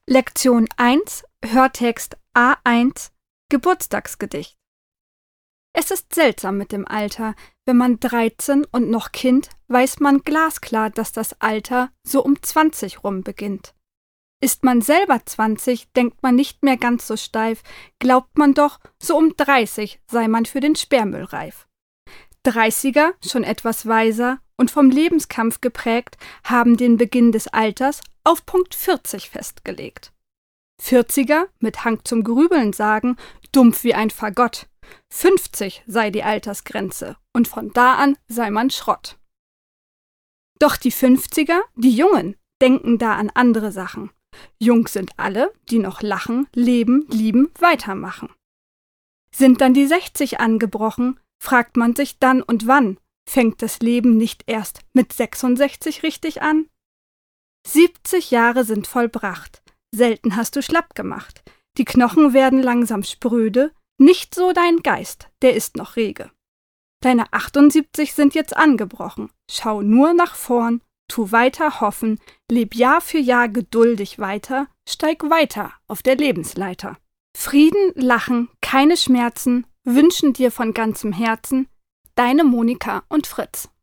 Lektion 1, Hörtext A1, Geburtstagsgedicht. Es ist seltsam mit dem Alter. Wenn man 13 und noch Kind, weiß man glasklar, dass das Alter so um 20 rum beginnt. Ist man selber 20, denkt man nicht mehr ganz so steif, glaubt man doch, so um 30 sei man für den Sperrmüll reif. 30er, schon etwas weiser und vom Lebenskampf geprägt, haben den Beginn des Alters auf Punkt 40 festgelegt. 40er, mit Hang zum Grübeln sagen, dumpf wie ein Fagott. 50 sei die Altersgrenze und von da an sei man Schrott. Doch die 50er, die Jungen, denken da an andere Sachen. Jung sind alle, die noch lachen, leben, lieben, weitermachen. Sind dann die 60 angebrochen, fragt man sich dann und wann, fängt das Leben nicht erst mit 66 richtig an? 70 Jahre sind vollbracht, selten hast du schlapp gemacht, die Knochen werden langsam spröde, nicht so dein Geist, der ist noch rege. Deine 78 sind jetzt angebrochen, schau nur nach vorn, tu weiter hoffen, leb Jahr für Jahr geduldig weiter, steig weiter auf der Lebensleiter. Frieden, Lachen, keine Schmerzen, wünschen dir von ganzem Herzen deine Monika und Fritz.